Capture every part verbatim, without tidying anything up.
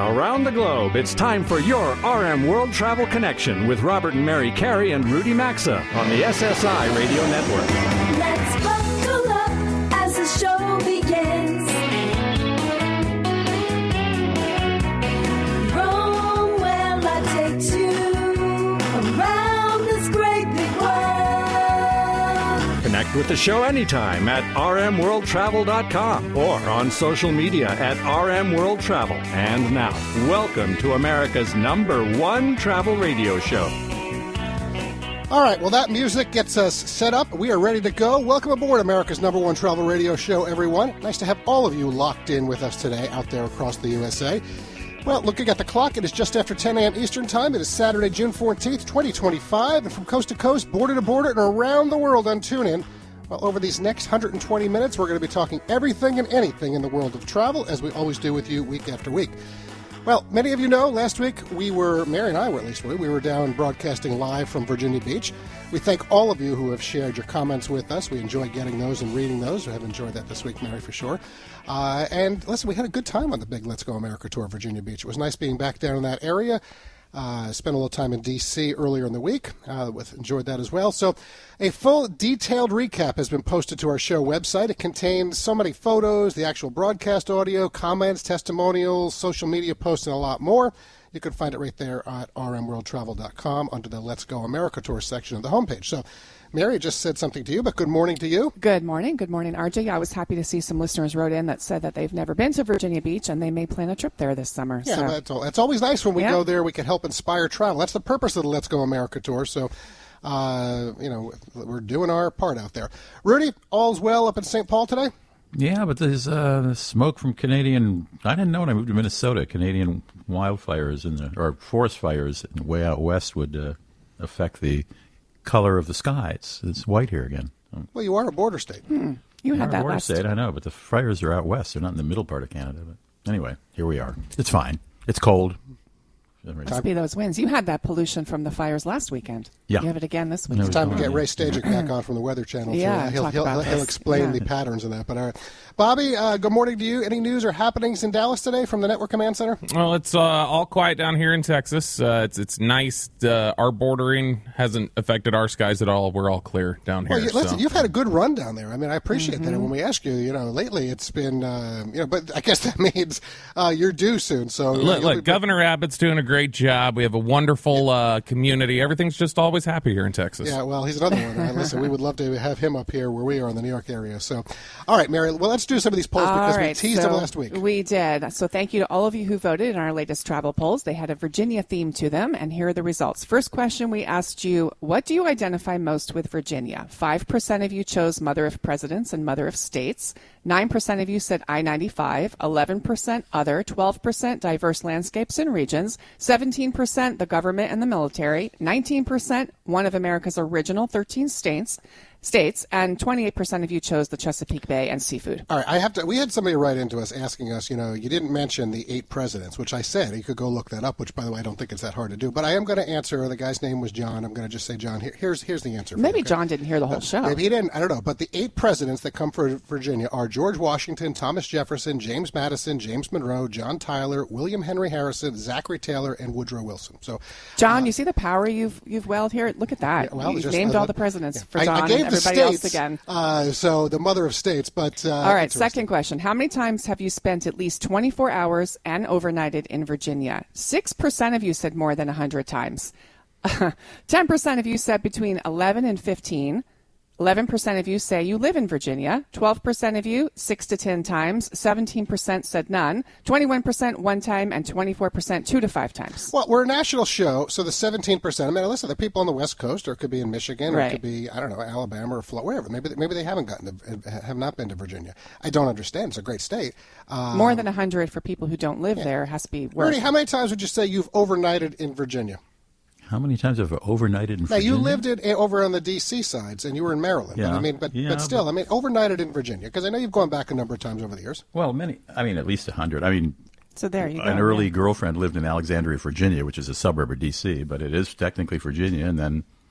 around the globe, it's time for your R M World Travel Connection with Robert and Mary Carey and Rudy Maxa on the S S I Radio Network. Let's buckle up as the show begins. Rome, where I take you around this great big world. Connect with the show anytime at r m world travel dot com or on social media at R M World Travel. And now, welcome to America's number one travel radio show. All right, well, that music gets us set up. We are ready to go. Welcome aboard America's number one travel radio show, everyone. Nice to have all of you locked in with us today out there across the U S A. Well, looking at the clock, it is just after ten a.m. Eastern Time. It is Saturday, June fourteenth, twenty twenty-five. And from coast to coast, border to border, and around the world on TuneIn. Well, over these next one hundred twenty minutes, we're going to be talking everything and anything in the world of travel, as we always do with you week after week. Well, many of you know, last week we were, Mary and I were at least, we were down broadcasting live from Virginia Beach. We thank all of you who have shared your comments with us. We enjoy getting those and reading those. We have enjoyed that this week, Mary, for sure. Uh, and listen, we had a good time on the big Let's Go America tour of Virginia Beach. It was nice being back down in that area. Uh, spent a little time in D C earlier in the week. Uh, with, enjoyed that as well. So a full detailed recap has been posted to our show website. It contains so many photos, the actual broadcast audio, comments, testimonials, social media posts, and a lot more. You can find it right there at r m world travel dot com under the Let's Go America Tour section of the homepage. So Mary just said something to you, but good morning to you. Good morning. Good morning, R J. I was happy to see some listeners wrote in that said that they've never been to Virginia Beach and they may plan a trip there this summer. Yeah, so. that's all. It's always nice when we yeah. go there. We can help inspire travel. That's the purpose of the Let's Go America Tour. So, uh, you know, we're doing our part out there. Rudy, all's well up in Saint Paul today? Yeah, but there's uh, smoke from Canadian. I didn't know when I moved to Minnesota, Canadian wildfires in the, or forest fires way out west would uh, affect the color of the skies. It's white here again. Well, you are a border state. Hmm. You had that border last. state, I know, but the fires are out west. They're not in the middle part of Canada. But anyway, here we are. It's fine. It's cold. Must be those winds. You had that pollution from the fires last weekend. Yeah. You have it again this week. It's time to get Ray Stajic back on from the Weather Channel. Yeah, so he'll, talk he'll, about he'll this. explain Yeah. the patterns of that. But all right. Bobby, uh, good morning to you. Any news or happenings in Dallas today from the Network Command Center? Well, it's uh, all quiet down here in Texas. Uh, it's it's nice. Uh, our bordering hasn't affected our skies at all. We're all clear down here. Well, you, listen, so. you've had a good run down there. I mean, I appreciate Mm-hmm. that. And when we ask you, you know, lately it's been, uh, you know, but I guess that means uh, you're due soon. So Look, uh, look be- Governor Abbott's doing a great job. We have a wonderful uh, community. Everything's just always happy here in Texas. Yeah, well, he's another one. Uh, listen, we would love to have him up here where we are in the New York area. So, all right, Mary, well, let's do some of these polls because All right, we teased so them last week. We did. So thank you to all of you who voted in our latest travel polls. They had a Virginia theme to them, and here are the results. First question, we asked you, what do you identify most with Virginia? five percent of you chose Mother of Presidents and Mother of States. nine percent of you said I ninety-five. eleven percent other. twelve percent diverse landscapes and regions. seventeen percent the government and the military. nineteen percent one of America's original thirteen states. States, and twenty-eight percent of you chose the Chesapeake Bay and seafood. All right, I have to. We had somebody write into us asking us, you know, you didn't mention the eight presidents, which I said you could go look that up. Which, by the way, I don't think it's that hard to do. But I am going to answer. The guy's name was John. I'm going to just say John. Here, here's here's the answer. For Maybe you, okay? John didn't hear the whole Uh, show. Maybe he didn't. I don't know. But the eight presidents that come for Virginia are George Washington, Thomas Jefferson, James Madison, James Monroe, John Tyler, William Henry Harrison, Zachary Taylor, and Woodrow Wilson. So, John, uh, you see the power you've you've welled here? Look at that. Yeah, well, You've just, named uh, all the presidents yeah. for I- John I gave and the everybody states, else again. Uh, so the mother of states, but uh, all right, interesting. second question. How many times have you spent at least twenty-four hours and overnighted in Virginia? six percent of you said more than one hundred times. ten percent of you said between eleven and fifteen. eleven percent of you say you live in Virginia. twelve percent of you, six to ten times. seventeen percent said none. twenty-one percent one time, and twenty-four percent two to five times. Well, we're a national show, so the seventeen percent. I mean, listen, the people on the West Coast, or it could be in Michigan, or Right. it could be, I don't know, Alabama or Florida, wherever. Maybe maybe they haven't gotten to, have not been to Virginia. I don't understand. It's a great state. Um, More than one hundred for people who don't live there has to be worth. Rudy, how many times would you say you've overnighted in Virginia? How many times have I overnighted in Now, Virginia? you lived in, over on the D C sides, and you were in Maryland. Yeah. But, I mean, but, Yeah, but still, but- I mean, overnighted in Virginia, because I know you've gone back a number of times over the years. Well, many. I mean, at least a hundred. I mean, So there you go. an early yeah. girlfriend lived in Alexandria, Virginia, which is a suburb of D C, but it is technically Virginia. And then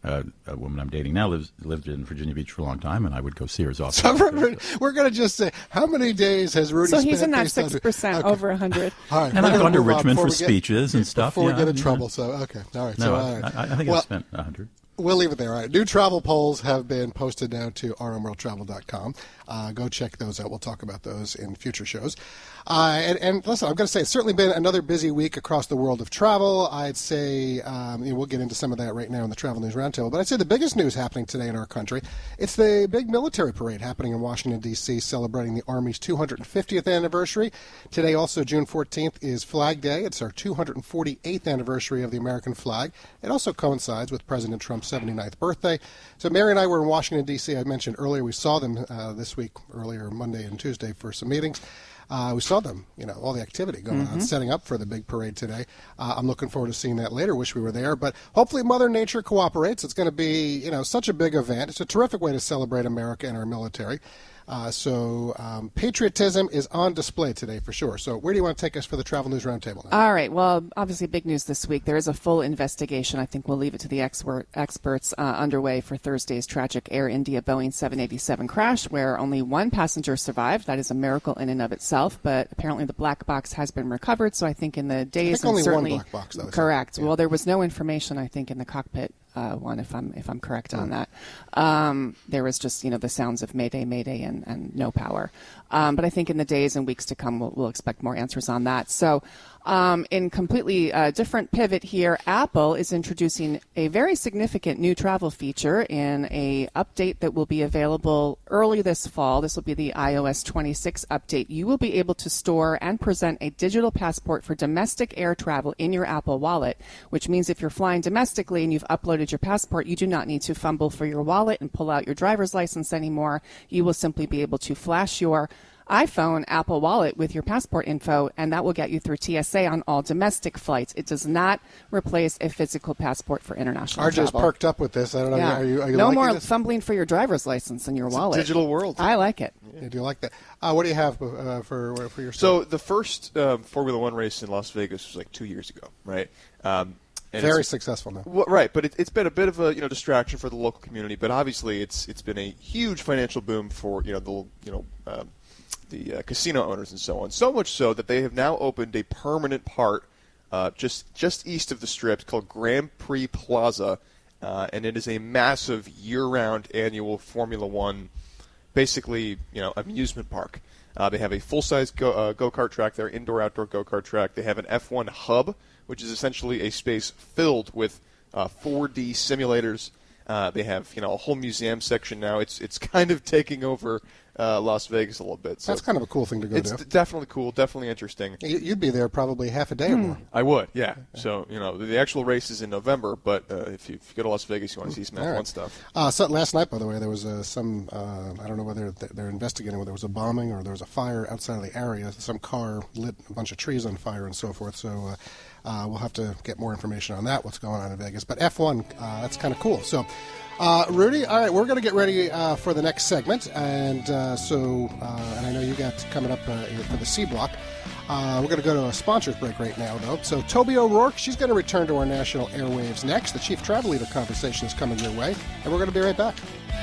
uh, a woman I'm dating now lives lived in Virginia Beach for a long time, and I would go see her as often. So we're, we're going to just say, how many days has Rudy So spent? he's in that based on- six percent Okay. over one hundred. All right, And we're I've gonna gone to move on Richmond before for we get- speeches and stuff. Before yeah, we get in yeah. trouble, so okay. All right. No, so, I, all right. I, I think well, I spent a hundred. We'll leave it there. All right. New travel polls have been posted now to r m world travel dot com. Uh, go check those out. We'll talk about those in future shows. Uh, and, and listen, I'm going to say it's certainly been another busy week across the world of travel. I'd say, um, you know, we'll get into some of that right now in the Travel News Roundtable. But I'd say the biggest news happening today in our country, it's the big military parade happening in Washington, D C, celebrating the Army's two hundred fiftieth anniversary. Today, also, June fourteenth, is Flag Day. It's our two hundred forty-eighth anniversary of the American flag. It also coincides with President Trump's seventy-ninth birthday. So Mary and I were in Washington, D C. I mentioned earlier we saw them uh, this week, earlier Monday and Tuesday for some meetings. Uh, we saw them, you know, all the activity going Mm-hmm. on, setting up for the big parade today. Uh, I'm looking forward to seeing that later. Wish we were there. But hopefully Mother Nature cooperates. It's going to be, you know, such a big event. It's a terrific way to celebrate America and our military. Uh, so um, patriotism is on display today for sure. So where do you want to take us for the Travel News Roundtable now? All right. Well, obviously, big news this week. There is a full investigation. I think we'll leave it to the expert, experts uh, underway for Thursday's tragic Air India Boeing seven eighty-seven crash, where only one passenger survived. That is a miracle in and of itself. But apparently, the black box has been recovered. So I think in the days I think and only certainly one black box. That was correct. Yeah. Well, there was no information. I think in the cockpit uh, one, if I'm if I'm correct on that. Um, there was just you know the sounds of Mayday, Mayday, and, and no power. Um, but I think in the days and weeks to come, we'll, we'll expect more answers on that. So, um, in completely uh, different pivot here, Apple is introducing a very significant new travel feature in a update that will be available early this fall. This will be the i O S twenty-six update. You will be able to store and present a digital passport for domestic air travel in your Apple Wallet, which means if you're flying domestically and you've uploaded your passport, you do not need to fumble for your wallet and pull out your driver's license anymore. You will simply be able to flash your iPhone Apple Wallet with your passport info, and that will get you through T S A on all domestic flights. It does not replace a physical passport for international R J's travel. perked up with this. I don't know. Yeah. Are you, are you no liking more this? fumbling for your driver's license in your wallet. digital world. I like it. Yeah, do you like that? Uh, what do you have uh, for for your So the first um, Formula One race in Las Vegas was like two years ago, right? Um, and very it's- successful now. Well, right, but it, it's been a bit of a you know distraction for the local community. But obviously, it's it's been a huge financial boom for you know the you know um, the uh, casino owners and so on. So much so that they have now opened a permanent part uh, just just east of the Strip called Grand Prix Plaza, uh, and it is a massive year-round annual Formula One, basically you know amusement park. Uh, they have a full-size go, uh, go-kart track there, indoor-outdoor go-kart track. They have an F one hub, which is essentially a space filled with uh, four D simulators. Uh, they have you know a whole museum section now. It's it's kind of taking over uh, Las Vegas a little bit. So That's kind of a cool thing to go it's do. d- definitely cool, definitely interesting. You- You'd be there probably half a day or more. I would, yeah. So you know the, the actual race is in November, but uh, if, you, if you go to Las Vegas, you want to see some F one All right. stuff. Uh, so last night, by the way, there was uh, some, uh, I don't know whether th- they're investigating whether there was a bombing or there was a fire outside of the area. Some car lit a bunch of trees on fire and so forth. So uh, uh, we'll have to get more information on that, what's going on in Vegas. But F one, uh, that's kind of cool. So, uh, Rudy, all right, we're going to get ready uh, for the next segment. And uh, so, uh, and I know you got coming up uh, for the C Block. Uh, we're going to go to a sponsors break right now, though. So Toby O'Rourke, she's going to return to our national airwaves next. The Chief Travel Leader conversation is coming your way, and we're going to be right back.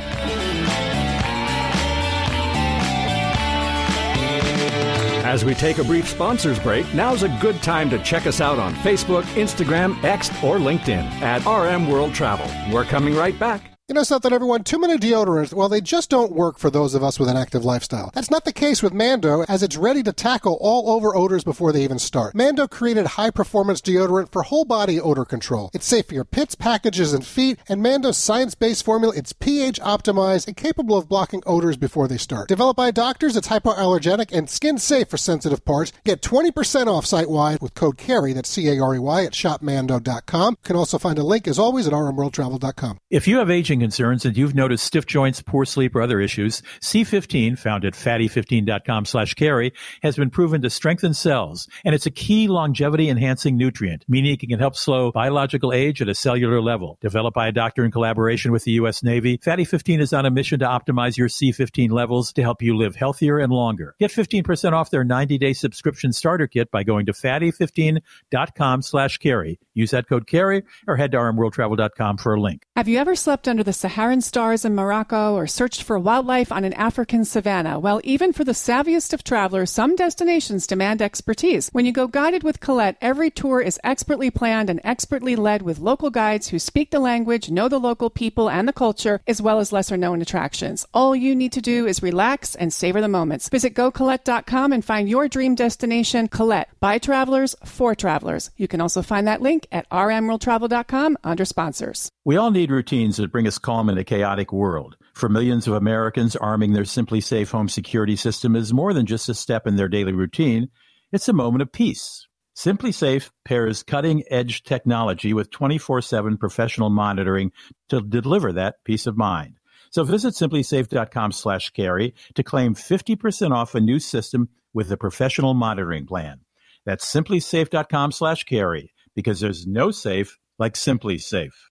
As we take a brief sponsors break, now's a good time to check us out on Facebook, Instagram, X, or LinkedIn at R M World Travel. We're coming right back. You know something, everyone? Too many deodorants, well, they just don't work for those of us with an active lifestyle. That's not the case with Mando, as it's ready to tackle all over odors before they even start. Mando created high-performance deodorant for whole-body odor control. It's safe for your pits, packages, and feet, and Mando's science-based formula, it's pH-optimized and capable of blocking odors before they start. Developed by doctors, it's hypoallergenic and skin-safe for sensitive parts. Get twenty percent off site-wide with code CAREY, that's C A R E Y, at shop mando dot com. You can also find a link, as always, at r m world travel dot com. If you have aging concerns and you've noticed stiff joints, poor sleep, or other issues, C fifteen, found at fatty fifteen dot com slash carry, has been proven to strengthen cells, and it's a key longevity-enhancing nutrient, meaning it can help slow biological age at a cellular level. Developed by a doctor in collaboration with the U S Navy, Fatty fifteen is on a mission to optimize your C fifteen levels to help you live healthier and longer. Get fifteen percent off their ninety-day subscription starter kit by going to fatty fifteen dot com slash carry. Use that code carry or head to r m world travel dot com for a link. Have you ever slept under the Saharan stars in Morocco or searched for wildlife on an African savanna? Well, even for the savviest of travelers, some destinations demand expertise. When you go guided with Colette, every tour is expertly planned and expertly led with local guides who speak the language, know the local people and the culture, as well as lesser-known attractions. All you need to do is relax and savor the moments. Visit go colette dot com and find your dream destination, Colette, by travelers, for travelers. You can also find that link at r m world travel dot com under sponsors. We all need routines that bring us calm in a chaotic world. For millions of Americans, arming their Simply Safe home security system is more than just a step in their daily routine. It's a moment of peace. Simply Safe pairs cutting-edge technology with twenty-four seven professional monitoring to deliver that peace of mind. So visit simply safe dot com slash carry to claim fifty percent off a new system with a professional monitoring plan. That's simply safe dot com slash carry, because there's no safe like Simply Safe.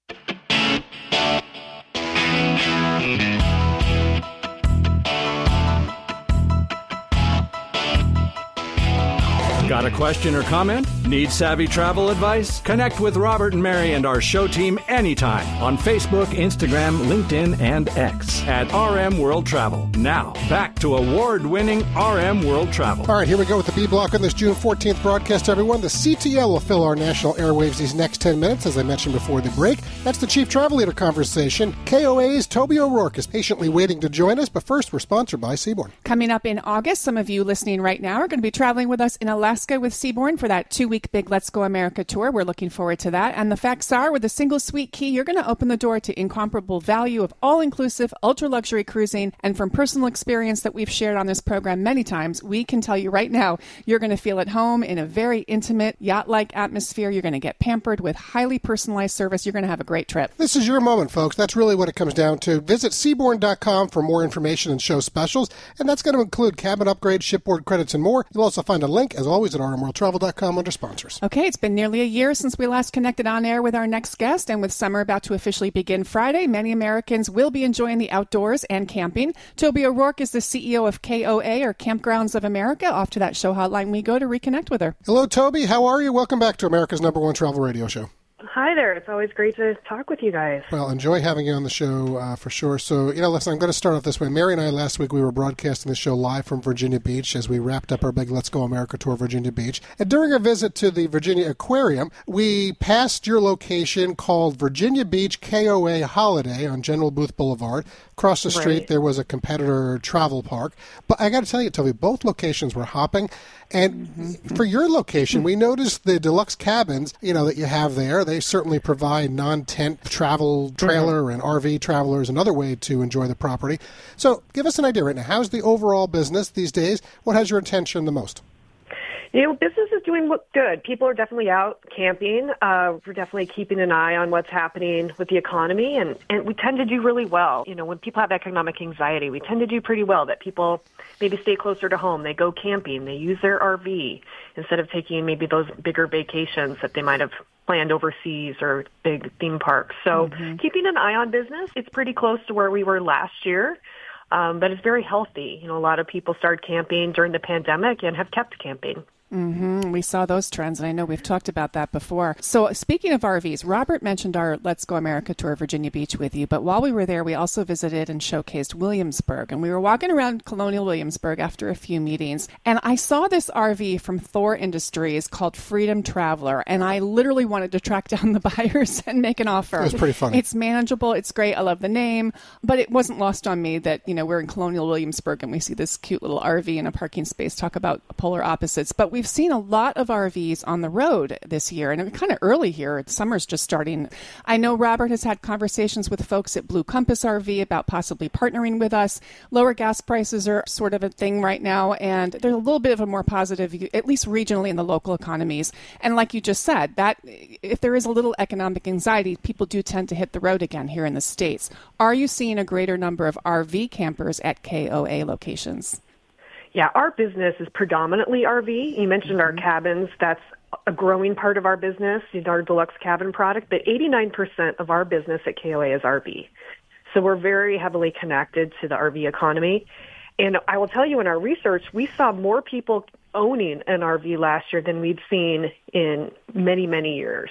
Got a question or comment? Need savvy travel advice? Connect with Robert and Mary and our show team anytime on Facebook, Instagram, LinkedIn, and X at R M World Travel. Now, back to award-winning R M World Travel. All right, here we go with the B block on this June fourteenth broadcast, everyone. The C T L will fill our national airwaves these next ten minutes, as I mentioned before the break. That's the Chief Travel Leader conversation. K O A's Toby O'Rourke is patiently waiting to join us, but first, we're sponsored by Seabourn. Coming up in August, some of you listening right now are going to be traveling with us in Alaska with Seabourn for that two-week big Let's Go America tour. We're looking forward to that. And the facts are, with a single suite key, you're going to open the door to incomparable value of all-inclusive, ultra-luxury cruising. And from personal experience that we've shared on this program many times, we can tell you right now, you're going to feel at home in a very intimate, yacht-like atmosphere. You're going to get pampered with highly personalized service. You're going to have a great trip. This is your moment, folks. That's really what it comes down to. Visit seabourn dot com for more information and show specials. And that's going to include cabin upgrades, shipboard credits, and more. You'll also find a link, as always, at r m world travel dot com under sponsors. Okay, it's been nearly a year since we last connected on air with our next guest, and with summer about to officially begin Friday, many Americans will be enjoying the outdoors and camping. Toby O'Rourke is the C E O of K O A, or Campgrounds of America. Off to that show hotline we go to reconnect with her. Hello, Toby. How are you? Welcome back to America's number one travel radio show. Hi there. It's always great to talk with you guys. Well, enjoy having you on the show uh, for sure. So, you know, listen, I'm going to start off this way. Mary and I, last week, we were broadcasting the show live from Virginia Beach as we wrapped up our big Let's Go America tour, Virginia Beach. And during our visit to the Virginia Aquarium, we passed your location called Virginia Beach K O A Holiday on General Booth Boulevard. Across the street, right, there was a competitor travel park. But I got to tell you, Toby, both locations were hopping. And mm-hmm. for your location, we noticed the deluxe cabins, you know, that you have there. They certainly provide non-tent travel trailer mm-hmm. and R V travelers another way to enjoy the property. So give us an idea right now. How's the overall business these days? What has your attention the most? You know, business is doing good. People are definitely out camping. Uh, we're definitely keeping an eye on what's happening with the economy, and, and we tend to do really well. You know, when people have economic anxiety, we tend to do pretty well, that people maybe stay closer to home. They go camping. They use their R V instead of taking maybe those bigger vacations that they might have planned overseas or big theme parks. So mm-hmm. keeping an eye on business, it's pretty close to where we were last year. Um, but it's very healthy. You know, a lot of people started camping during the pandemic and have kept camping. Mm-hmm. We saw those trends, and I know we've talked about that before. So speaking of R Vs, Robert mentioned our Let's Go America tour of Virginia Beach with you, but while we were there, we also visited and showcased Williamsburg, and we were walking around Colonial Williamsburg after a few meetings, and I saw this R V from Thor Industries called Freedom Traveler, and I literally wanted to track down the buyers and make an offer. It was pretty funny. It's manageable. It's great. I love the name, but it wasn't lost on me that, you know, we're in Colonial Williamsburg and we see this cute little R V in a parking space. Talk about polar opposites, but we We've seen a lot of R Vs on the road this year, and it's kind of early here. Summer's just starting. I know Robert has had conversations with folks at Blue Compass R V about possibly partnering with us. Lower gas prices are sort of a thing right now, and there's a little bit of a more positive view, at least regionally in the local economies. And like you just said, that if there is a little economic anxiety, people do tend to hit the road again here in the States. Are you seeing a greater number of R V campers at K O A locations? Yeah, our business is predominantly R V. You mentioned mm-hmm. our cabins. That's a growing part of our business, our deluxe cabin product. But eighty-nine percent of our business at K O A is R V. So we're very heavily connected to the R V economy. And I will tell you, in our research, we saw more people owning an R V last year than we've seen in many, many years.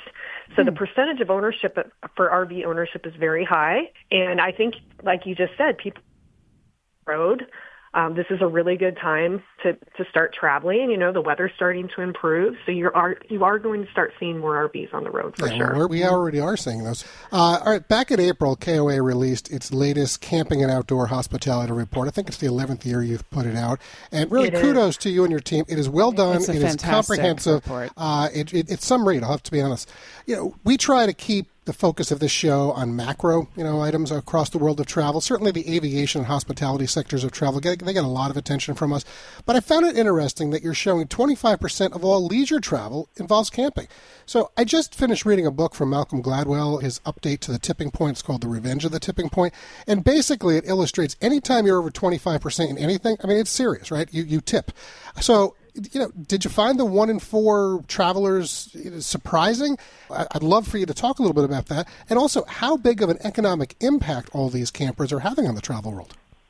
So the percentage of ownership for R V ownership is very high. And I think, like you just said, people road. Um, this is a really good time to, to start traveling. You know, the weather's starting to improve, so you are you are going to start seeing more R Vs on the road for yeah, sure. Well, we already are seeing those. Uh, all right, back in April, K O A released its latest Camping and Outdoor Hospitality Report. I think it's the eleventh year you've put it out. And really, It kudos is. to you and your team. It is well done. It's a it is fantastic comprehensive. report. Uh, it, it, it's some read, I'll have to be honest. You know, we try to keep the focus of this show on macro, you know, items across the world of travel. Certainly the aviation and hospitality sectors of travel, get, they get a lot of attention from us. But I found it interesting that you're showing twenty-five percent of all leisure travel involves camping. So I just finished reading a book from Malcolm Gladwell, his update to The Tipping Point. It's called The Revenge of the Tipping Point. And basically it illustrates anytime you're over twenty-five percent in anything, I mean, it's serious, right? You, you tip. So, you know, did you find the one in four travelers surprising? I'd love for you to talk a little bit about that. And also, how big of an economic impact all these campers are having on the travel world?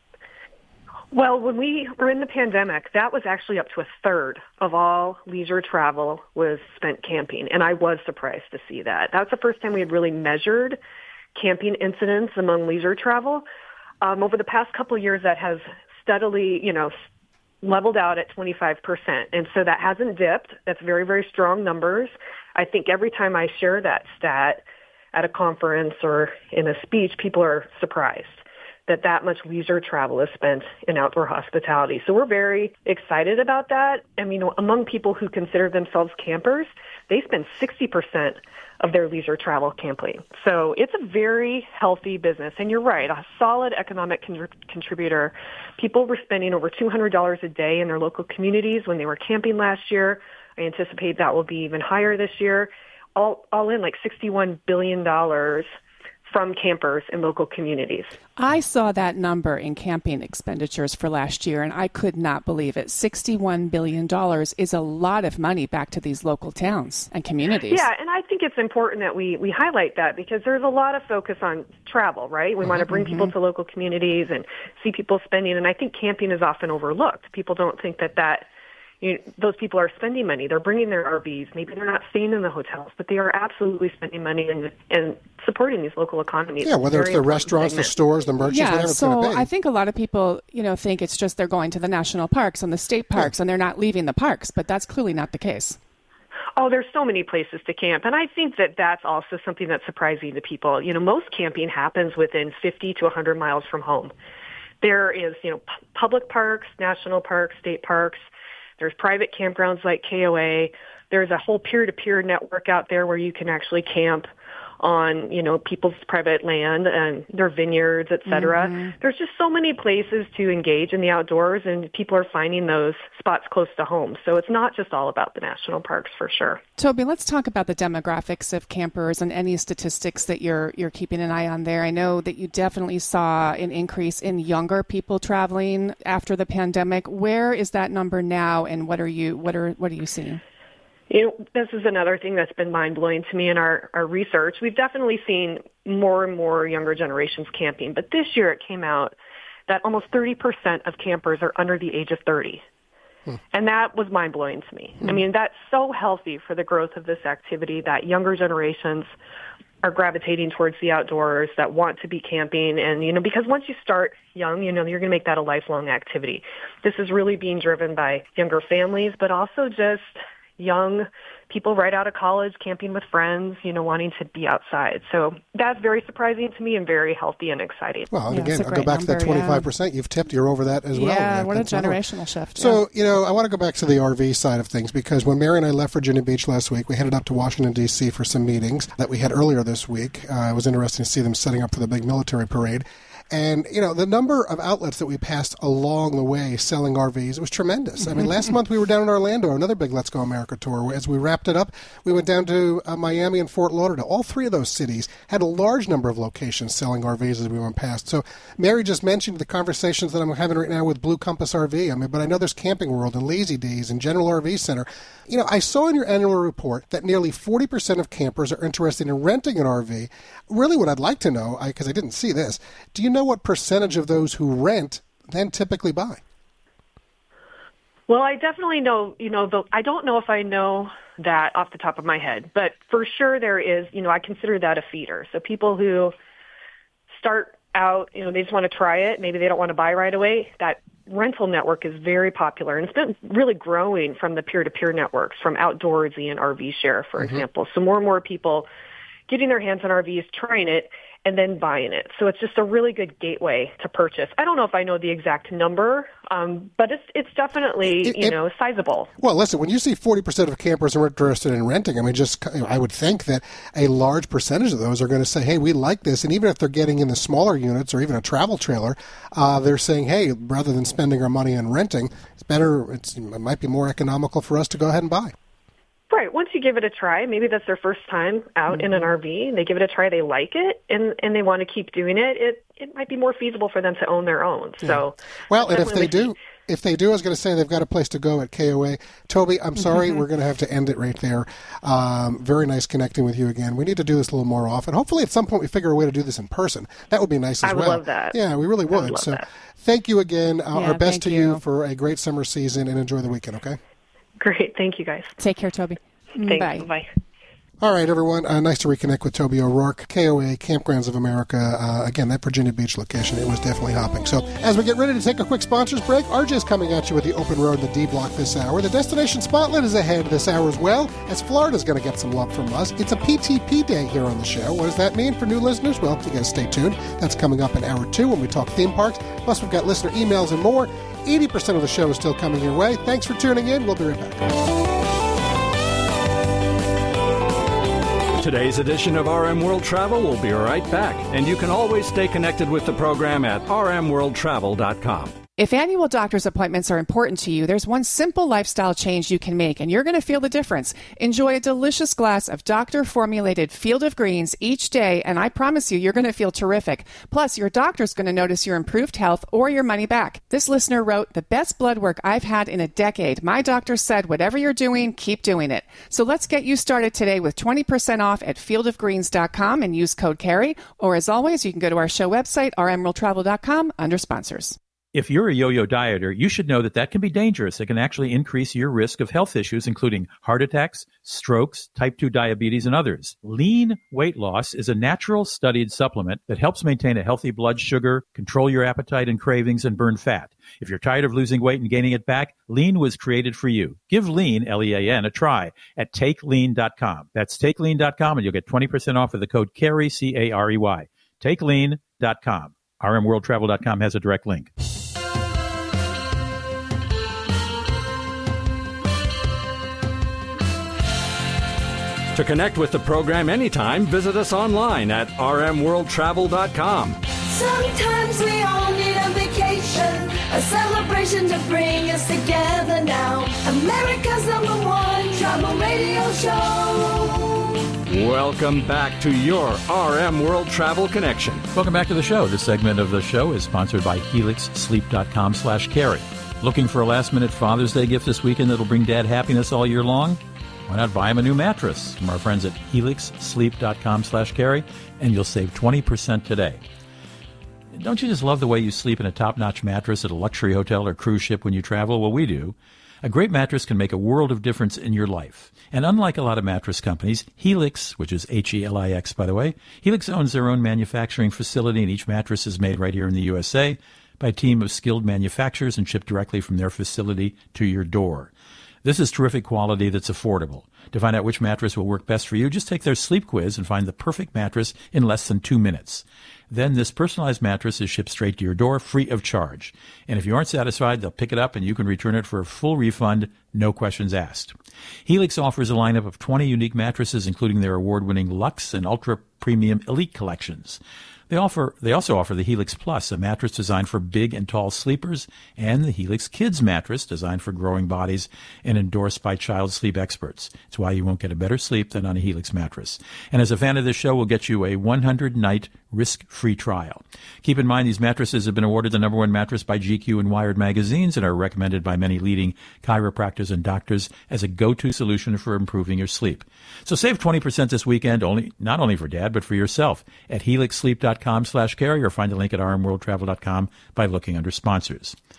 Well, when we were in the pandemic, that was actually up to a third of all leisure travel was spent camping. And I was surprised to see that. That's the first time we had really measured camping incidents among leisure travel. Um, over the past couple of years, that has steadily, you know, leveled out at twenty-five percent. And so that hasn't dipped. That's very, very strong numbers. I think every time I share that stat at a conference or in a speech, people are surprised that that much leisure travel is spent in outdoor hospitality. So we're very excited about that. I mean, among people who consider themselves campers, they spend sixty percent of their leisure travel camping. So it's a very healthy business. And you're right, a solid economic con- contributor. People were spending over two hundred dollars a day in their local communities when they were camping last year. I anticipate that will be even higher this year. All, all in like sixty-one billion dollars from campers in local communities. I saw that number in camping expenditures for last year, and I could not believe it. sixty-one billion dollars is a lot of money back to these local towns and communities. Yeah, and I think it's important that we, we highlight that because there's a lot of focus on travel, right? We mm-hmm. want to bring people to local communities and see people spending, and I think camping is often overlooked. People don't think that that You know, those people are spending money. They're bringing their R Vs. Maybe they're not staying in the hotels, but they are absolutely spending money and, and supporting these local economies. Yeah, whether it's, it's the restaurants, segment. the stores, the merchants, yeah, whatever so it's going to be. I think a lot of people, you know, think it's just they're going to the national parks and the state parks yeah. and they're not leaving the parks, but that's clearly not the case. Oh, there's so many places to camp, and I think that that's also something that's surprising to people. You know, most camping happens within fifty to one hundred miles from home. There is, you know, p- public parks, national parks, state parks. There's private campgrounds like K O A. There's a whole peer-to-peer network out there where you can actually camp on, you know, people's private land and their vineyards, et cetera. Mm-hmm. There's just so many places to engage in the outdoors, and people are finding those spots close to home. So it's not just all about the national parks for sure. Toby, let's talk about the demographics of campers and any statistics that you're you're keeping an eye on there. I know that you definitely saw an increase in younger people traveling after the pandemic. Where is that number now, and what are you what are what are you seeing? You know, this is another thing that's been mind-blowing to me in our, our research. We've definitely seen more and more younger generations camping, but this year it came out that almost thirty percent of campers are under the age of thirty. Hmm. And that was mind-blowing to me. Hmm. I mean, that's so healthy for the growth of this activity that younger generations are gravitating towards the outdoors, that want to be camping. And, you know, because once you start young, you know, you're going to make that a lifelong activity. This is really being driven by younger families, but also just young people right out of college camping with friends, you know, wanting to be outside. So that's very surprising to me and very healthy and exciting. Well, and yeah, again, I'll go back number, to that twenty-five percent. Yeah. You've tipped, you're over that as well. Yeah, right? what That's a generational shift. So, yeah. you know, I want to go back to the R V side of things because when Mary and I left Virginia Beach last week, we headed up to Washington, D C for some meetings that we had earlier this week. Uh, it was interesting to see them setting up for the big military parade. And, you know, the number of outlets that we passed along the way selling R Vs, it was tremendous. I mean, last month we were down in Orlando, another big Let's Go America tour. As we wrapped it up, we went down to uh, Miami and Fort Lauderdale. All three of those cities had a large number of locations selling R Vs as we went past. So Mary just mentioned the conversations that I'm having right now with Blue Compass R V. I mean, but I know there's Camping World and Lazy Days and General R V Center. You know, I saw in your annual report that nearly forty percent of campers are interested in renting an R V. Really what I'd like to know, because I, I didn't see this, do you know what percentage of those who rent then typically buy? Well, I definitely know, you know, the, I don't know if I know that off the top of my head, but for sure there is, you know, I consider that a feeder. So people who start out, you know, they just want to try it. Maybe they don't want to buy right away. That rental network is very popular, and it's been really growing from the peer-to-peer networks, from Outdoorsy and R V Share, for mm-hmm. example. So more and more people getting their hands on R Vs, trying it, and then buying it. So it's just a really good gateway to purchase. I don't know if I know the exact number, um, but it's it's definitely, it, you it, know, sizable. Well, listen, when you see forty percent of campers are interested in renting, I mean, just I would think that a large percentage of those are going to say, hey, we like this. And even if they're getting in the smaller units or even a travel trailer, uh, they're saying, hey, rather than spending our money on renting, it's better, it's, it might be more economical for us to go ahead and buy. Right. Once you give it a try, maybe that's their first time out mm-hmm. in an R V, they give it a try, they like it, and, and they want to keep doing it, it, it might be more feasible for them to own their own. Yeah. So, well, and if they do, if they do, I was going to say they've got a place to go at K O A. Toby, I'm sorry, mm-hmm. we're going to have to end it right there. Um, very nice connecting with you again. We need to do this a little more often. Hopefully at some point we figure a way to do this in person. That would be nice as I would well. love that. Yeah, we really would. would so that. Thank you again. Uh, yeah, our best to you. you for a great summer season, and enjoy the weekend, okay? Great. Thank you, guys. Take care, Toby. Thanks. Bye. Bye. All right, everyone. Uh, nice to reconnect with Toby O'Rourke, K O A, Campgrounds of America. Uh, again, that Virginia Beach location, it was definitely hopping. So as we get ready to take a quick sponsors break, R J's coming at you with the open road in the D block this hour. The destination spotlight is ahead this hour as well, as Florida's going to get some love from us. It's a P T P day here on the show. What does that mean for new listeners? Well, you got to stay tuned. That's coming up in hour two when we talk theme parks. Plus, we've got listener emails and more. eighty percent of the show is still coming your way. Thanks for tuning in. We'll be right back. Today's edition of R M World Travel will be right back, and you can always stay connected with the program at r m world travel dot com. If annual doctor's appointments are important to you, there's one simple lifestyle change you can make, and you're going to feel the difference. Enjoy a delicious glass of doctor-formulated Field of Greens each day, and I promise you, you're going to feel terrific. Plus, your doctor's going to notice your improved health or your money back. This listener wrote, "The best blood work I've had in a decade. My doctor said, whatever you're doing, keep doing it." So let's get you started today with twenty percent off at field of greens dot com and use code CARRY. Or as always, you can go to our show website, r m world travel dot com, under sponsors. If you're a yo-yo dieter, you should know that that can be dangerous. It can actually increase your risk of health issues, including heart attacks, strokes, type two diabetes, and others. Lean Weight Loss is a natural studied supplement that helps maintain a healthy blood sugar, control your appetite and cravings, and burn fat. If you're tired of losing weight and gaining it back, Lean was created for you. Give Lean, L E A N, a try at take lean dot com. That's take lean dot com, and you'll get twenty percent off with the code CARRY, C A R E Y. take lean dot com. r m world travel dot com has a direct link. To connect with the program anytime, visit us online at r m world travel dot com. Sometimes we all need a vacation, a celebration to bring us together now. America's number one travel radio show. Welcome back to your R M World Travel Connection. Welcome back to the show. This segment of the show is sponsored by helix sleep dot com slash carry. Looking for a last-minute Father's Day gift this weekend that'll bring Dad happiness all year long? Why not buy him a new mattress from our friends at helix sleep dot com slash carry, and you'll save twenty percent today. Don't you just love the way you sleep in a top-notch mattress at a luxury hotel or cruise ship when you travel? Well, we do. A great mattress can make a world of difference in your life. And unlike a lot of mattress companies, Helix, which is H E L I X, by the way, Helix owns their own manufacturing facility, and each mattress is made right here in the U S A by a team of skilled manufacturers and shipped directly from their facility to your door. This is terrific quality that's affordable. To find out which mattress will work best for you, just take their sleep quiz and find the perfect mattress in less than two minutes. Then this personalized mattress is shipped straight to your door free of charge. And if you aren't satisfied, they'll pick it up and you can return it for a full refund, no questions asked. Helix offers a lineup of twenty unique mattresses, including their award-winning Luxe and Ultra Premium Elite collections. They offer. They also offer the Helix Plus, a mattress designed for big and tall sleepers, and the Helix Kids mattress, designed for growing bodies and endorsed by child sleep experts. It's why you won't get a better sleep than on a Helix mattress. And as a fan of this show, we'll get you a one hundred night risk-free trial. Keep in mind, these mattresses have been awarded the number one mattress by G Q and Wired magazines and are recommended by many leading chiropractors and doctors as a go-to solution for improving your sleep. So save twenty percent this weekend, only not only for Dad, but for yourself at helix sleep dot com slash carry, or find a link at r m world travel dot com by looking under sponsors.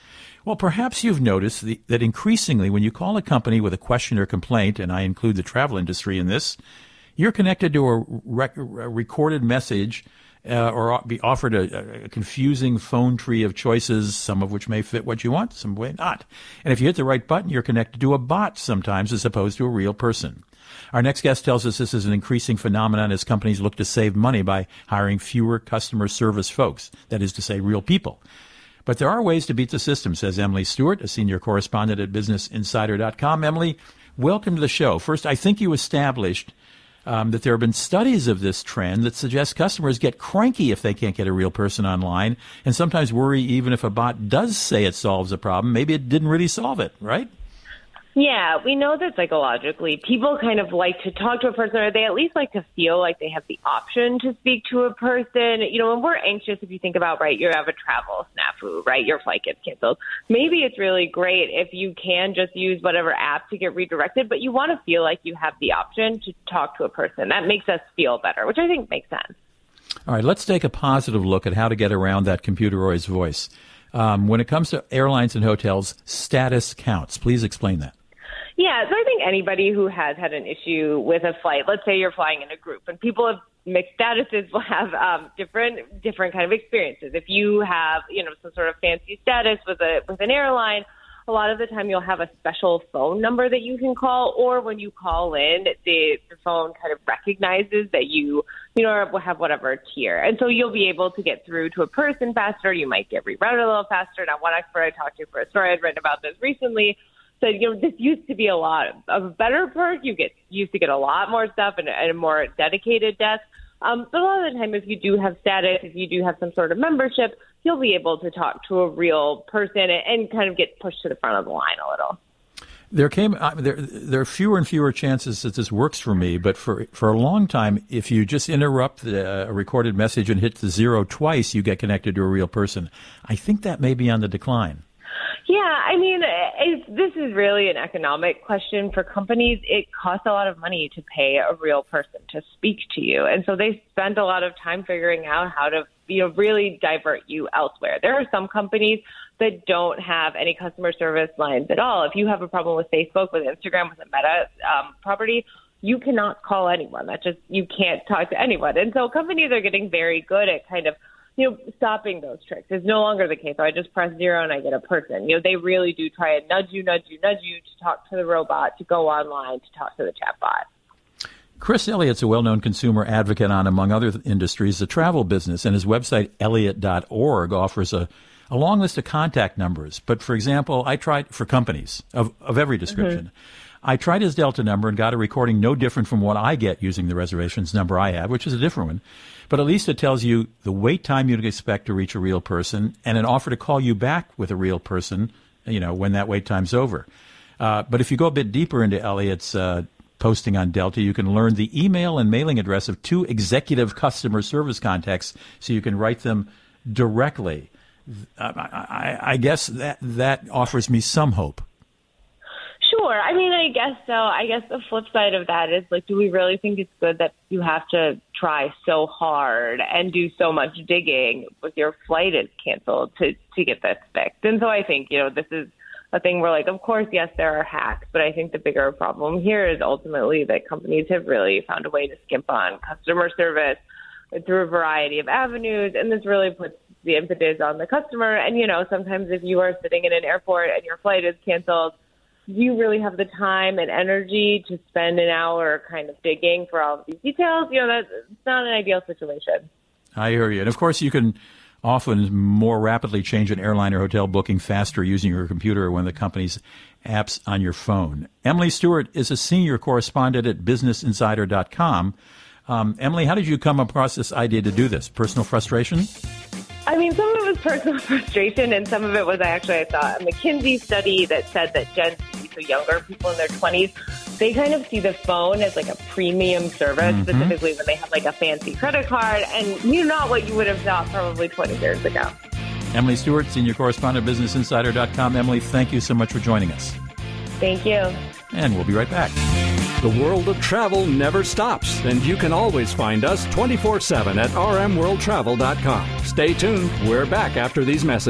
Well, perhaps you've noticed the, that increasingly when you call a company with a question or complaint, and I include the travel industry in this, you're connected to a, rec- a recorded message uh, or be offered a, a confusing phone tree of choices, some of which may fit what you want, some may not. And if you hit the right button, you're connected to a bot sometimes as opposed to a real person. Our next guest tells us this is an increasing phenomenon as companies look to save money by hiring fewer customer service folks, that is to say, real people. But there are ways to beat the system, says Emily Stewart, a senior correspondent at business insider dot com. Emily, welcome to the show. First, I think you established um, that there have been studies of this trend that suggest customers get cranky if they can't get a real person online and sometimes worry even if a bot does say it solves a problem, maybe it didn't really solve it, right? Yeah, we know that psychologically people kind of like to talk to a person, or they at least like to feel like they have the option to speak to a person. You know, when we're anxious, if you think about, right, you have a travel snafu, right, your flight gets canceled. Maybe it's really great if you can just use whatever app to get redirected, but you want to feel like you have the option to talk to a person. That makes us feel better, which I think makes sense. All right, let's take a positive look at how to get around that computeroid's voice. Um, when it comes to airlines and hotels, status counts. Please explain that. Yeah, so I think anybody who has had an issue with a flight, let's say you're flying in a group and people of mixed statuses will have um, different different kind of experiences. If you have, you know, some sort of fancy status with a with an airline, a lot of the time you'll have a special phone number that you can call, or when you call in, the, the phone kind of recognizes that you, you know, have whatever tier. And so you'll be able to get through to a person faster. You might get rerouted a little faster. Now, one expert I talked to for a story I'd written about this recently said, you know, this used to be a lot of a better perk. You get used to get a lot more stuff and, and a more dedicated desk. Um, but a lot of the time, if you do have status, if you do have some sort of membership, you'll be able to talk to a real person and, and kind of get pushed to the front of the line a little. There came uh, there. There are fewer and fewer chances that this works for me, but for for a long time, if you just interrupt the, uh, a recorded message and hit the zero twice, you get connected to a real person. I think that may be on the decline. Yeah, I mean, it's, this is really an economic question for companies. It costs a lot of money to pay a real person to speak to you. And so they spend a lot of time figuring out how to, you know, really divert you elsewhere. There are some companies that don't have any customer service lines at all. If you have a problem with Facebook, with Instagram, with a Meta um, property, you cannot call anyone. That just, you can't talk to anyone. And so companies are getting very good at kind of, you know, stopping those tricks. It's no longer the case. So I just press zero and I get a person. You know, they really do try and nudge you, nudge you, nudge you to talk to the robot, to go online, to talk to the chatbot. Chris Elliott's a well-known consumer advocate on, among other industries, the travel business, and his website, elliott dot org, offers a, a long list of contact numbers. But, for example, I tried for companies of, of every description. Mm-hmm. I tried his Delta number and got a recording no different from what I get using the reservations number I have, which is a different one. But at least it tells you the wait time you'd expect to reach a real person and an offer to call you back with a real person, you know, when that wait time's over. Uh, but if you go a bit deeper into Elliott's uh, posting on Delta, you can learn the email and mailing address of two executive customer service contacts so you can write them directly. I, I, I guess that that offers me some hope. Sure. I mean, I guess so. I guess the flip side of that is, like, do we really think it's good that you have to try so hard and do so much digging with your flight is canceled to, to get this fixed? And so I think, you know, this is a thing where, like, of course, yes, there are hacks, but I think the bigger problem here is ultimately that companies have really found a way to skimp on customer service through a variety of avenues. And this really puts the impetus on the customer. And, you know, sometimes if you are sitting in an airport and your flight is canceled, do you really have the time and energy to spend an hour kind of digging for all of these details? You know, that's it's not an ideal situation. I hear you. And, of course, you can often more rapidly change an airline or hotel booking faster using your computer or one of the company's apps on your phone. Emily Stewart is a senior correspondent at business insider dot com. Um, Emily, how did you come across this idea to do this? Personal frustration? I mean, some of it was personal frustration, and some of it was actually, I saw a McKinsey study that said that Gen Z, so younger people in their twenties, they kind of see the phone as like a premium service, mm-hmm. specifically when they have like a fancy credit card, and you know, not what you would have thought probably twenty years ago. Emily Stewart, senior correspondent at business insider dot com. Emily, thank you so much for joining us. Thank you. And we'll be right back. The world of travel never stops, and you can always find us twenty-four seven at r m world travel dot com. Stay tuned. We're back after these messages.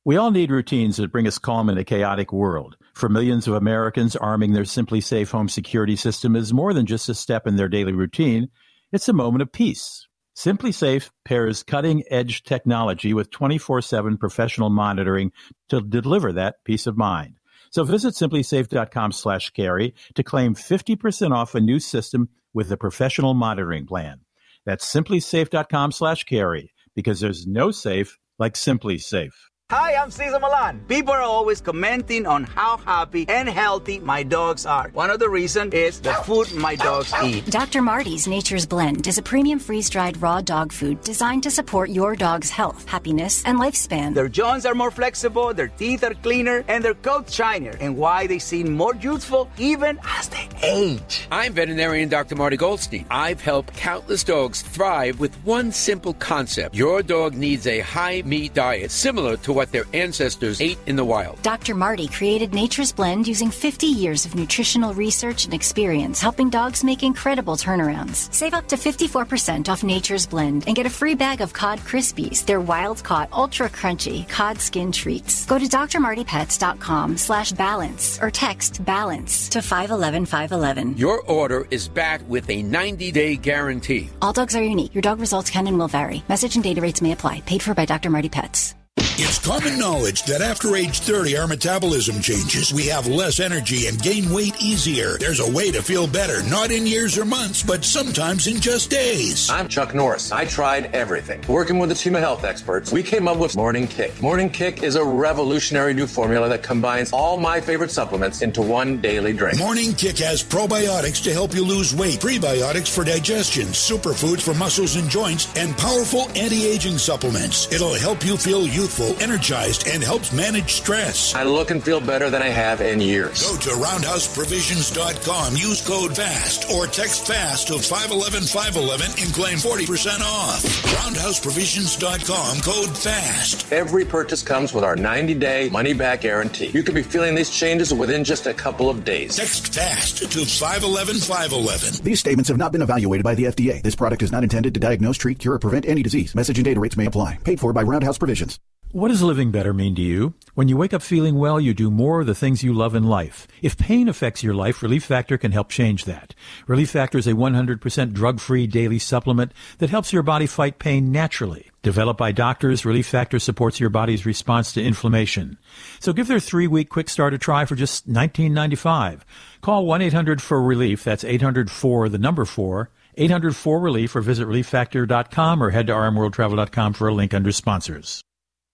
We all need routines that bring us calm in a chaotic world. For millions of Americans, arming their Simply Safe home security system is more than just a step in their daily routine. It's a moment of peace. Simply Safe pairs cutting-edge technology with twenty-four seven professional monitoring to deliver that peace of mind. So visit simply safe dot com slash carry to claim fifty percent off a new system with a professional monitoring plan. That's simply safe dot com slash carry, because there's no safe like Simply Safe. Hi, I'm Cesar Milan. People are always commenting on how happy and healthy my dogs are. One of the reasons is the food my dogs eat. Doctor Marty's Nature's Blend is a premium freeze-dried raw dog food designed to support your dog's health, happiness, and lifespan. Their joints are more flexible, their teeth are cleaner, and their coats shinier. And why they seem more youthful even as they age. I'm veterinarian Doctor Marty Goldstein. I've helped countless dogs thrive with one simple concept. Your dog needs a high-meat diet similar to what what their ancestors ate in the wild. Doctor Marty created Nature's Blend using fifty years of nutritional research and experience, helping dogs make incredible turnarounds. Save up to fifty-four percent off Nature's Blend and get a free bag of Cod Krispies, their wild-caught, ultra-crunchy cod skin treats. Go to d r marty pets dot com slash balance or text BALANCE to five one one five one one. Your order is backed with a ninety-day guarantee. All dogs are unique. Your dog results can and will vary. Message and data rates may apply. Paid for by Doctor Marty Pets. It's common knowledge that after age thirty, our metabolism changes. We have less energy and gain weight easier. There's a way to feel better, not in years or months, but sometimes in just days. I'm Chuck Norris. I tried everything. Working with a team of health experts, we came up with Morning Kick. Morning Kick is a revolutionary new formula that combines all my favorite supplements into one daily drink. Morning Kick has probiotics to help you lose weight, prebiotics for digestion, superfoods for muscles and joints, and powerful anti-aging supplements. It'll help you feel youthful, energized, and helps manage stress. I look and feel better than I have in years. Go to roundhouse provisions dot com, use code FAST, or text FAST to five one one five one one and claim forty percent off. roundhouse provisions dot com, code FAST. Every purchase comes with our ninety-day money-back guarantee. You could be feeling these changes within just a couple of days. Text FAST to five one one five one one. These statements have not been evaluated by the F D A. This product is not intended to diagnose, treat, cure, or prevent any disease. Message and data rates may apply. Paid for by Roundhouse Provisions. What does living better mean to you? When you wake up feeling well, you do more of the things you love in life. If pain affects your life, Relief Factor can help change that. Relief Factor is a one hundred percent drug-free daily supplement that helps your body fight pain naturally. Developed by doctors, Relief Factor supports your body's response to inflammation. So give their three-week quick start a try for just nineteen ninety-five. Call one eight hundred four relief. That's eight hundred four, the number four. eight hundred four relief, or visit relief factor dot com or head to r m world travel dot com for a link under sponsors.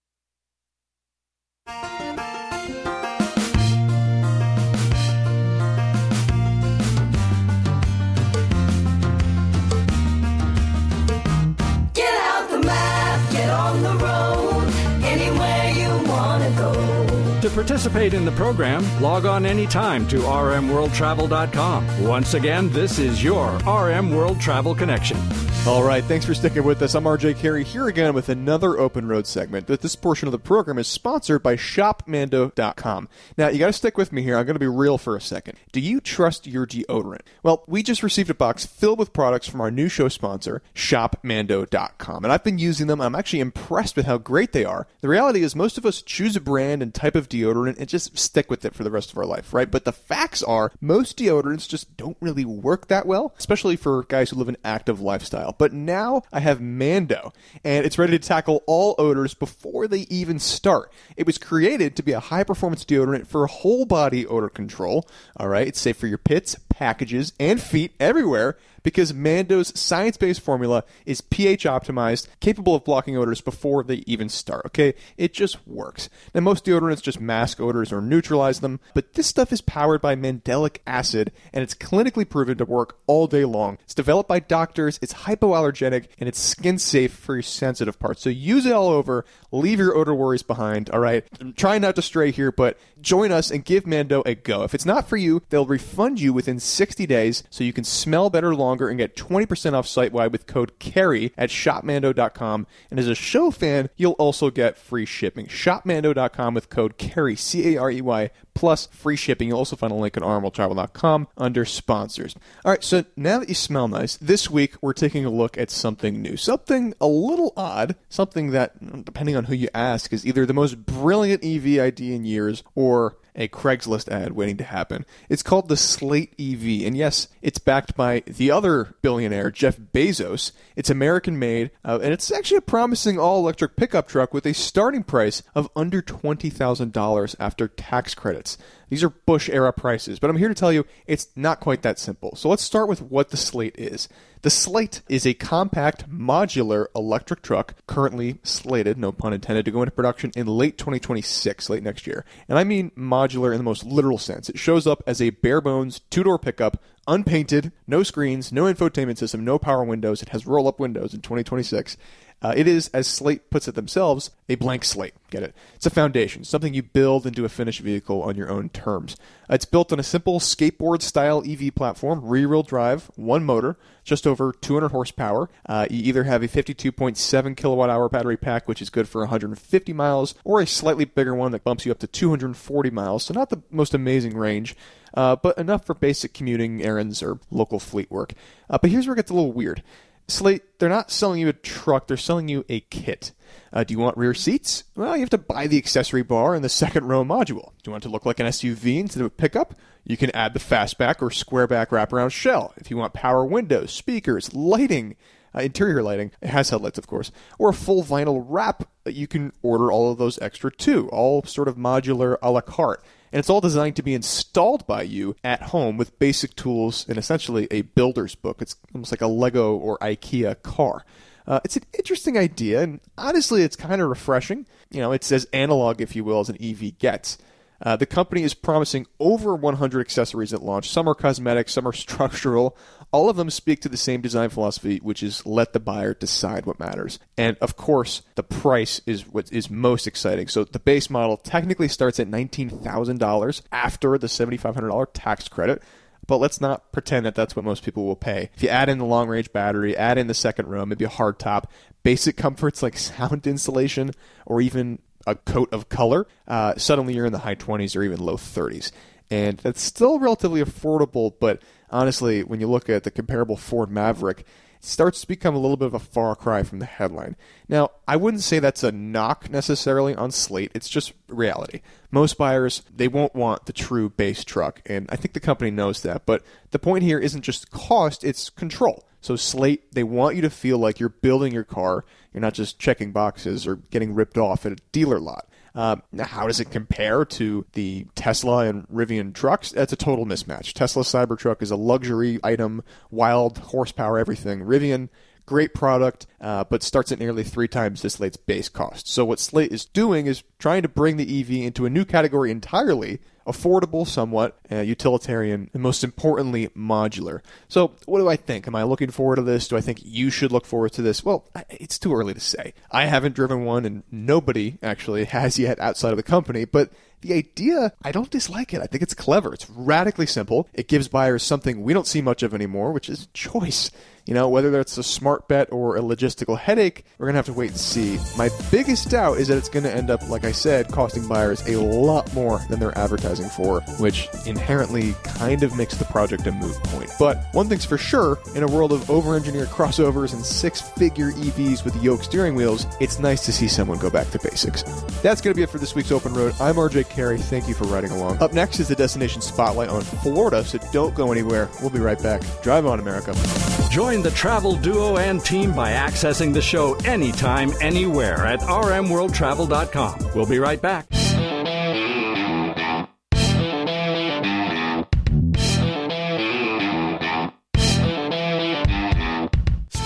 To participate in the program, log on anytime to r m world travel dot com. Once again, this is your R M World Travel Connection. All right, thanks for sticking with us. I'm R J Carey here again with another Open Road segment. This portion of the program is sponsored by shop mando dot com. Now, you got to stick with me here. I'm going to be real for a second. Do you trust your deodorant? Well, we just received a box filled with products from our new show sponsor, shop mando dot com, and I've been using them. I'm actually impressed with how great they are. The reality is most of us choose a brand and type of deodorant and just stick with it for the rest of our life, right? But the facts are most deodorants just don't really work that well, especially for guys who live an active lifestyle. But now I have Mando, and it's ready to tackle all odors before they even start. It was created to be a high-performance deodorant for whole-body odor control. All right, it's safe for your pits, packages, and feet everywhere, because Mando's science-based formula is pH optimized, capable of blocking odors before they even start, okay? It just works. Now, most deodorants just mask odors or neutralize them, but this stuff is powered by mandelic acid, and it's clinically proven to work all day long. It's developed by doctors, it's hypoallergenic, and it's skin-safe for your sensitive parts. So use it all over, leave your odor worries behind, all right? I'm trying not to stray here, but join us and give Mando a go. If it's not for you, they'll refund you within sixty days so you can smell better longer and get twenty percent off site-wide with code CARRY at shop mando dot com. And as a show fan, you'll also get free shipping. shop mando dot com with code CARRY, C A R E Y, plus free shipping. You'll also find a link at r m world travel dot com under sponsors. All right, so now that you smell nice, this week we're taking a look at something new, something a little odd, something that, depending on who you ask, is either the most brilliant E V idea in years or a Craigslist ad waiting to happen. It's called the Slate E V, and yes, it's backed by the other billionaire, Jeff Bezos. It's American-made, uh, and it's actually a promising all-electric pickup truck with a starting price of under twenty thousand dollars after tax credits. These are Bush-era prices, but I'm here to tell you it's not quite that simple. So let's start with what the Slate is. The Slate is a compact, modular electric truck currently slated, no pun intended, to go into production in late twenty twenty-six, late next year. And I mean modular in the most literal sense. It shows up as a bare-bones, two-door pickup, unpainted, no screens, no infotainment system, no power windows. It has roll-up windows in twenty twenty-six. Uh, it is, as Slate puts it themselves, a blank slate. Get it? It's a foundation, something you build into a finished vehicle on your own terms. Uh, it's built on a simple skateboard-style E V platform, rear-wheel drive, one motor, just over two hundred horsepower. Uh, you either have a fifty-two point seven kilowatt hour battery pack, which is good for one hundred fifty miles, or a slightly bigger one that bumps you up to two hundred forty miles, so not the most amazing range, uh, but enough for basic commuting errands or local fleet work. Uh, but here's where it gets a little weird. Slate, they're not selling you a truck, they're selling you a kit. Uh, do you want rear seats? Well, you have to buy the accessory bar and the second row module. Do you want it to look like an S U V instead of a pickup? You can add the fastback or squareback wraparound shell. If you want power windows, speakers, lighting, uh, interior lighting, it has headlights of course, or a full vinyl wrap, you can order all of those extra too, all sort of modular a la carte. And it's all designed to be installed by you at home with basic tools and essentially a builder's book. It's almost like a Lego or IKEA car. Uh, it's an interesting idea, and honestly, it's kind of refreshing. You know, it's as analog, if you will, as an E V gets. Uh, the company is promising over one hundred accessories at launch. Some are cosmetic, some are structural. All of them speak to the same design philosophy, which is let the buyer decide what matters. And of course, the price is what is most exciting. So the base model technically starts at nineteen thousand dollars after the seven thousand five hundred dollars tax credit. But let's not pretend that that's what most people will pay. If you add in the long-range battery, add in the second row, maybe a hard top, basic comforts like sound insulation, or even a coat of color, uh, suddenly you're in the high twenties or even low thirties. And that's still relatively affordable, but honestly, when you look at the comparable Ford Maverick, it starts to become a little bit of a far cry from the headline. Now, I wouldn't say that's a knock necessarily on Slate. It's just reality. Most buyers, they won't want the true base truck, and I think the company knows that. But the point here isn't just cost, it's control. So Slate, they want you to feel like you're building your car. You're not just checking boxes or getting ripped off at a dealer lot. Uh, now, how does it compare to the Tesla and Rivian trucks? That's a total mismatch. Tesla Cybertruck is a luxury item, wild horsepower, everything. Rivian, great product, uh, but starts at nearly three times this Slate's base cost. So what Slate is doing is trying to bring the E V into a new category entirely, affordable somewhat, uh, utilitarian, and most importantly, modular. So what do I think? Am I looking forward to this? Do I think you should look forward to this? Well, it's too early to say. I haven't driven one, and nobody actually has yet outside of the company, but the idea, I don't dislike it. I think it's clever. It's radically simple. It gives buyers something we don't see much of anymore, which is choice. You know, whether that's a smart bet or a logistical headache, we're going to have to wait and see. My biggest doubt is that it's going to end up, like I said, costing buyers a lot more than they're advertising for, which inherently kind of makes the project a moot point. But one thing's for sure, in a world of over-engineered crossovers and six-figure E Vs with yoke steering wheels, it's nice to see someone go back to basics. That's going to be it for this week's Open Road. I'm R J Carey. Thank you for riding along. Up next is the Destination Spotlight on Florida, so don't go anywhere. We'll be right back. Drive on, America. Join the travel duo and team by accessing the show anytime, anywhere at r m world travel dot com. We'll be right back.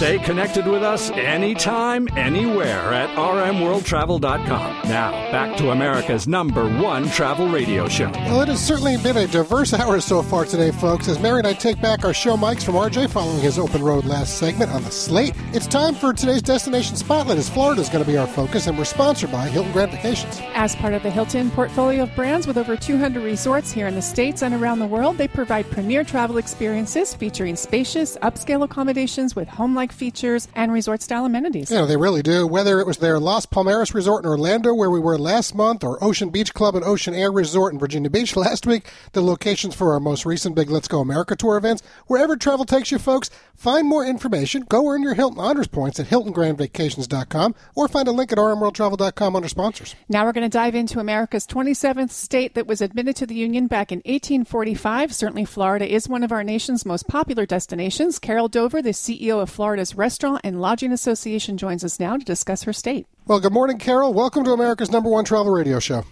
Stay connected with us anytime, anywhere at r m world travel dot com. Now, back to America's number one travel radio show. Well, it has certainly been a diverse hour so far today, folks, as Mary and I take back our show mics from R J following his open road last segment on the slate. It's time for today's Destination Spotlight, as Florida is going to be our focus, and we're sponsored by Hilton Grand Vacations. As part of the Hilton portfolio of brands with over two hundred resorts here in the States and around the world, they provide premier travel experiences featuring spacious, upscale accommodations with home-like features and resort-style amenities. Yeah, they really do. Whether it was their Las Palmeras Resort in Orlando, where we were last month, or Ocean Beach Club and Ocean Air Resort in Virginia Beach last week, the locations for our most recent big Let's Go America Tour events, wherever travel takes you, folks, find more information. Go earn your Hilton Honors Points at hilton grand vacations dot com or find a link at r m world travel dot com under sponsors. Now we're going to dive into America's twenty-seventh state that was admitted to the Union back in eighteen forty-five. Certainly Florida is one of our nation's most popular destinations. Carol Dover, the C E O of Florida's Restaurant and Lodging Association, joins us now to discuss her state. Well, good morning, Carol. Welcome to America's number one travel radio show.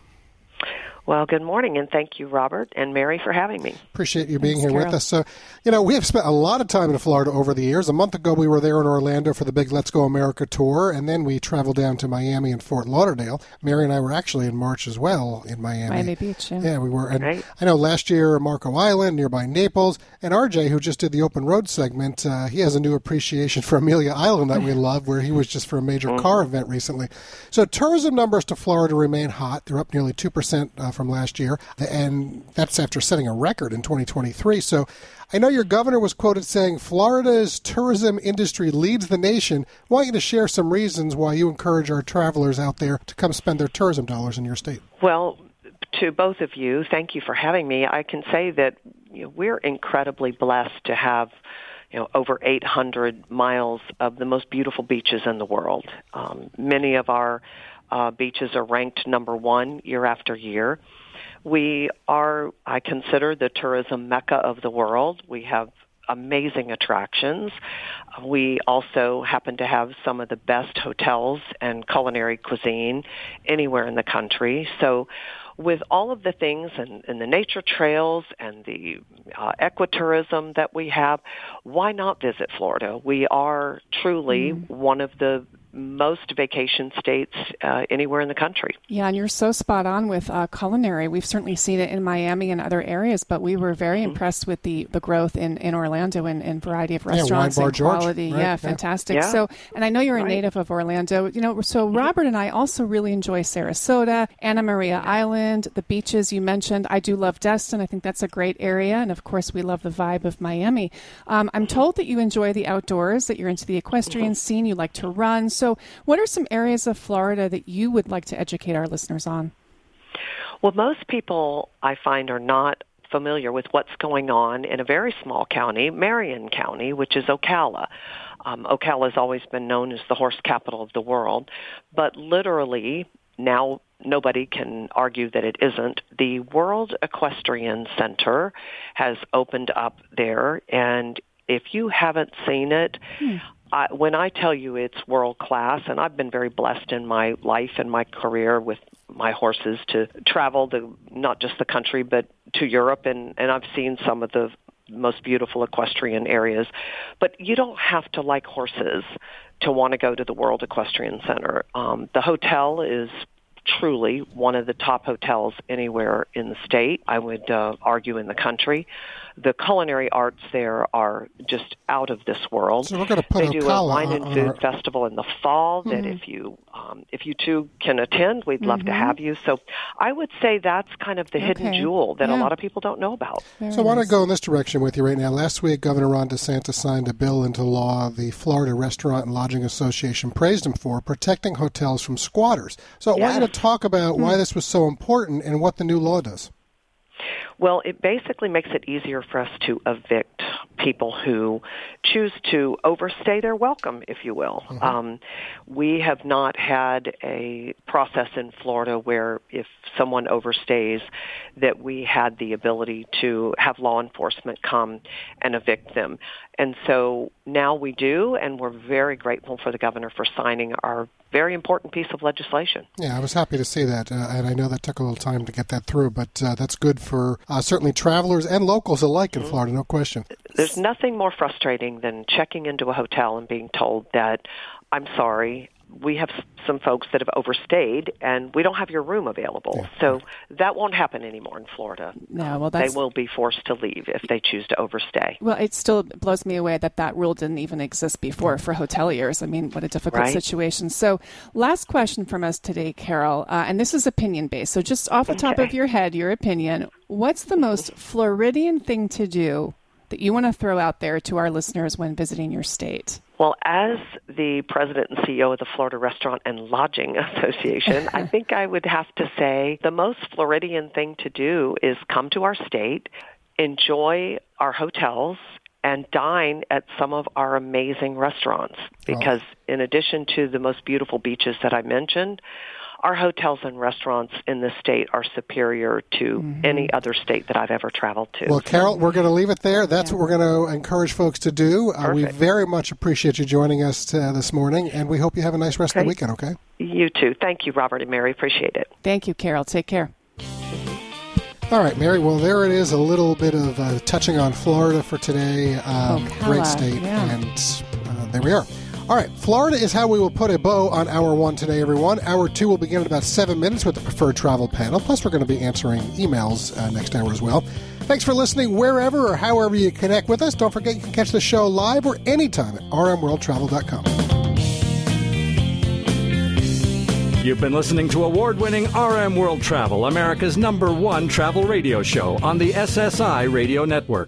Well, good morning, and thank you, Robert and Mary, for having me. Appreciate you being Thanks, here Carol. with us. So, you know, we have spent a lot of time in Florida over the years. A month ago, we were there in Orlando for the big Let's Go America tour, and then we traveled down to Miami and Fort Lauderdale. Mary and I were actually in March as well in Miami. Miami Beach, yeah. Yeah, we were. And right. I know last year, Marco Island, nearby Naples, and R J, who just did the open road segment, uh, he has a new appreciation for Amelia Island that we love, where he was just for a major Mm-hmm. car event recently. So tourism numbers to Florida remain hot. They're up nearly two percent uh, from last year. And that's after setting a record in twenty twenty-three. So I know your governor was quoted saying Florida's tourism industry leads the nation. I want you to share some reasons why you encourage our travelers out there to come spend their tourism dollars in your state. Well, to both of you, thank you for having me. I can say that you know, we're incredibly blessed to have you know, over eight hundred miles of the most beautiful beaches in the world. Um, many of our uh, beaches are ranked number one year after year. We are, I consider, the tourism mecca of the world. We have amazing attractions. We also happen to have some of the best hotels and culinary cuisine anywhere in the country. So with all of the things and, and the nature trails and the uh, ecotourism that we have, why not visit Florida? We are truly mm. one of the most vacation states uh, anywhere in the country. Yeah, and you're so spot on with uh, culinary. We've certainly seen it in Miami and other areas, but we were very mm-hmm. impressed with the, the growth in, in Orlando and, and variety of restaurants yeah, Wine and Bar quality. George, right? Yeah, fantastic. Yeah. So, and I know you're a right. native of Orlando. You know, so Robert and I also really enjoy Sarasota, Anna Maria Island, the beaches you mentioned. I do love Destin. I think that's a great area, and of course, we love the vibe of Miami. Um, I'm told that you enjoy the outdoors, that you're into the equestrian mm-hmm. scene, you like to run. So, what are some areas of Florida that you would like to educate our listeners on? Well, most people, I find, are not familiar with what's going on in a very small county, Marion County, which is Ocala. Um, Ocala has always been known as the horse capital of the world, but literally now nobody can argue that it isn't. The World Equestrian Center has opened up there, and if you haven't seen it, hmm. I, when I tell you it's world class, and I've been very blessed in my life and my career with my horses to travel the not just the country but to Europe, and, and I've seen some of the most beautiful equestrian areas. But you don't have to like horses to want to go to the World Equestrian Center. Um, the hotel is truly one of the top hotels anywhere in the state, I would uh, argue in the country. The culinary arts there are just out of this world. So we're going to put they do a Ocala wine and on food our... festival in the fall that Mm-hmm. if you um, if you two can attend, we'd love Mm-hmm. to have you. So I would say that's kind of the Okay. hidden jewel that Yeah. a lot of people don't know about. Very So I want to nice. go in this direction with you right now. Last week, Governor Ron DeSantis signed a bill into law the Florida Restaurant and Lodging Association praised him for, protecting hotels from squatters. So I want you Yes. to talk about Hmm. why this was so important and what the new law does. Well, it basically makes it easier for us to evict people who choose to overstay their welcome, if you will. Mm-hmm. Um, we have not had a process in Florida where if someone overstays that we had the ability to have law enforcement come and evict them. And so now we do, and we're very grateful for the governor for signing our very important piece of legislation. Yeah, I was happy to see that, uh, and I know that took a little time to get that through, but uh, that's good for uh, certainly travelers and locals alike in mm-hmm. Florida, no question. There's nothing more frustrating than checking into a hotel and being told that, I'm sorry, we have some folks that have overstayed, and we don't have your room available. Yeah. So that won't happen anymore in Florida. No, well, that's... They will be forced to leave if they choose to overstay. Well, it still blows me away that that rule didn't even exist before for hoteliers. I mean, what a difficult right? situation. So last question from us today, Carol, uh, and this is opinion-based. So just off the top okay. of your head, your opinion, what's the most Floridian thing to do that you want to throw out there to our listeners when visiting your state? Well, as the president and C E O of the Florida Restaurant and Lodging Association, I think I would have to say the most Floridian thing to do is come to our state, enjoy our hotels, and dine at some of our amazing restaurants. Because oh. in addition to the most beautiful beaches that I mentioned, our hotels and restaurants in the state are superior to mm-hmm. any other state that I've ever traveled to. Well, Carol, we're going to leave it there. That's yeah. what we're going to encourage folks to do. Uh, we very much appreciate you joining us uh, this morning, and we hope you have a nice rest okay. of the weekend, okay? You too. Thank you, Robert and Mary. Appreciate it. Thank you, Carol. Take care. All right, Mary. Well, there it is, a little bit of uh, touching on Florida for today. Um, great state, yeah. and uh, there we are. All right, Florida is how we will put a bow on Hour one today, everyone. Hour two will begin in about seven minutes with the Preferred Travel Panel. Plus, we're going to be answering emails uh, next hour as well. Thanks for listening wherever or however you connect with us. Don't forget you can catch the show live or anytime at r m world travel dot com. You've been listening to award-winning R M World Travel, America's number one travel radio show on the S S I Radio Network.